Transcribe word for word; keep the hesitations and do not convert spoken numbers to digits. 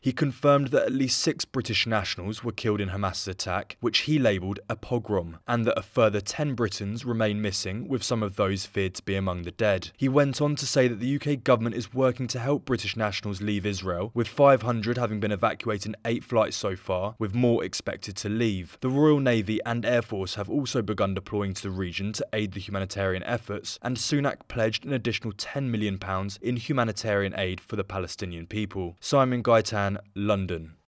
He confirmed that at least six British nationals were killed in Hamas's attack, which he labelled a pogrom, and that a further ten Britons remain missing, with some of those feared to be among the dead. He went on to say that the U K government is working to help British nationals leave Israel, with five hundred having been evacuated in eight flights so far, with more expected to leave. The Royal Navy and Air Force have also begun deploying to the region to aid the humanitarian efforts, and Sunak pledged an additional ten million pounds in humanitarian aid for the Palestinian people. Simon Gaitan, London.